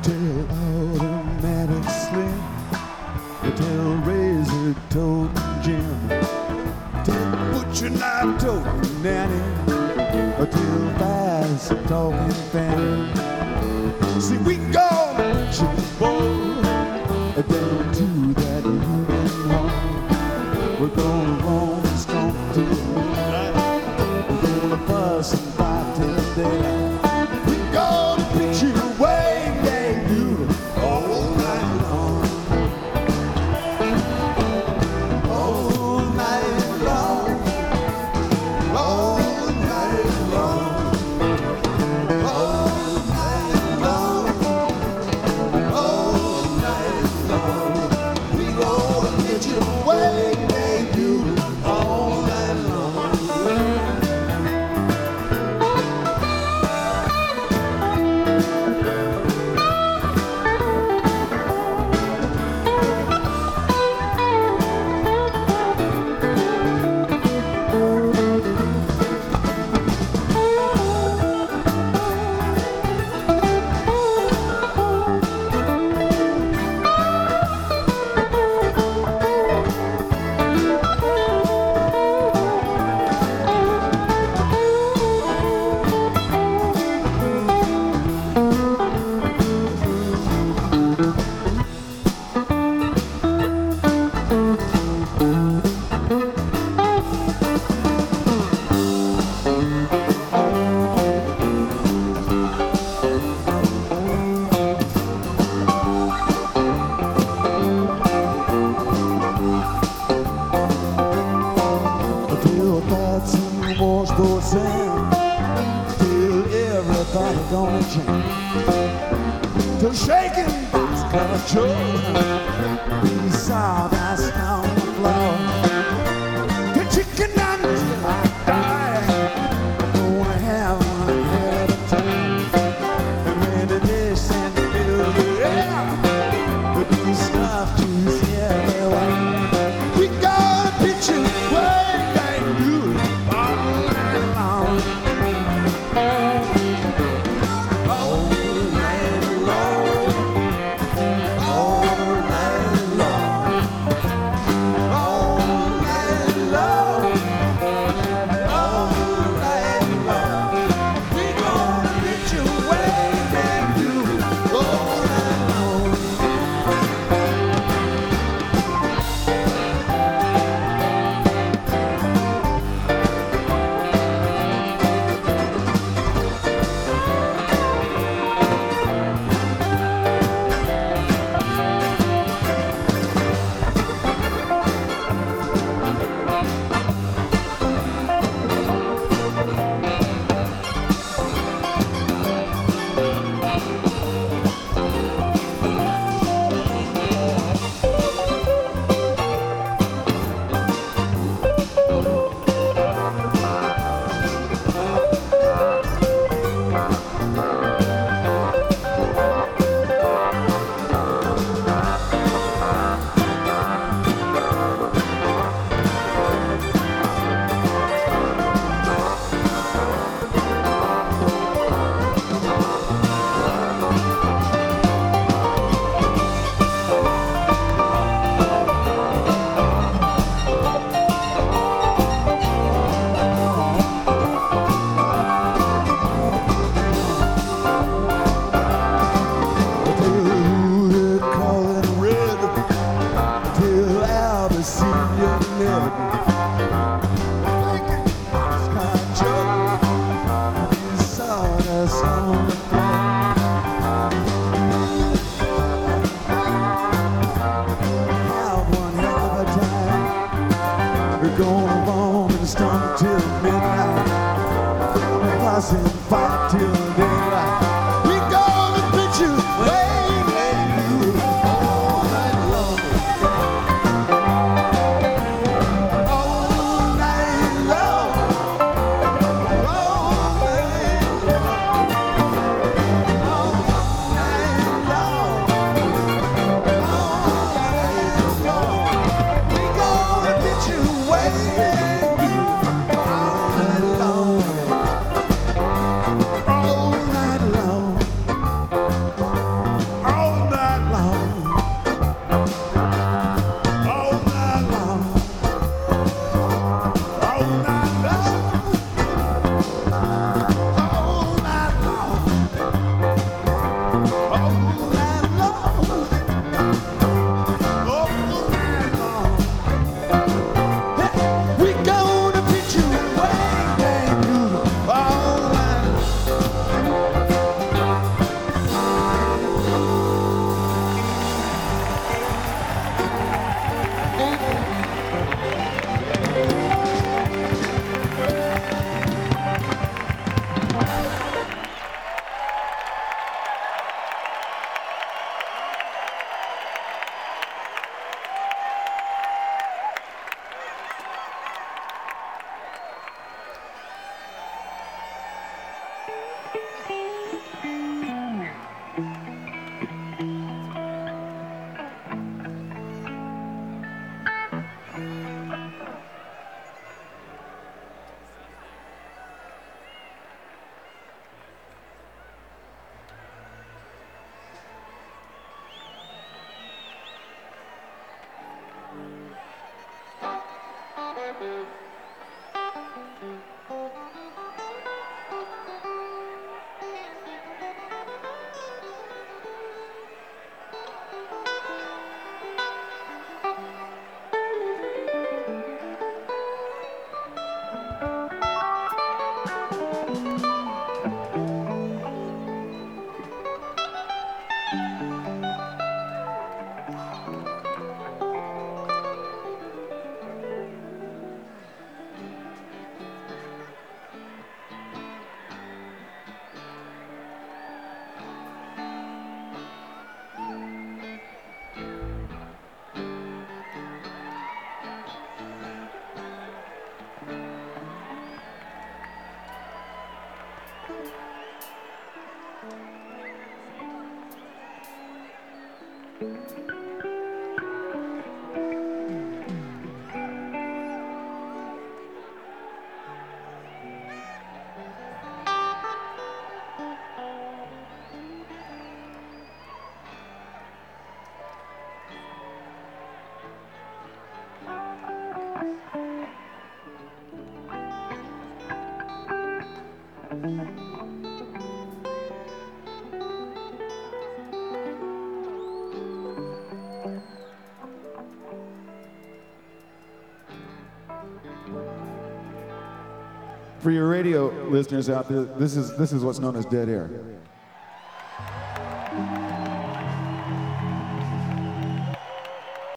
till automatic slim, till razor toting Jim, till butcher knife toting Nanny, till fast talking Fanny. See, we gonna put you, boy, down to that human heart. We're gonna roam strong till midnight. We're gonna fuss and fight till daylight. We're gonna put you away, yeah, you all night long. All night long. All night long. All night long. All night long. We gonna get you away, yeah, you all night long. Till that's in washboard sand, till everybody gonna jam, till shaking box color Joe beside us on the floor, till chicken nuggets till I die. I'm gonna have one hell of a time, and when the dish and the bill, yeah, with these stuff juice everywhere. We gotta pitch you away. We're gonna roam and stomp till midnight. Fuss and fight till daylight. We gonna put you way, way through all night long. All night long. All night long. All night long. All night long. We gonna put you way, way through all night long. For your radio listeners out there, this is what's known as dead air.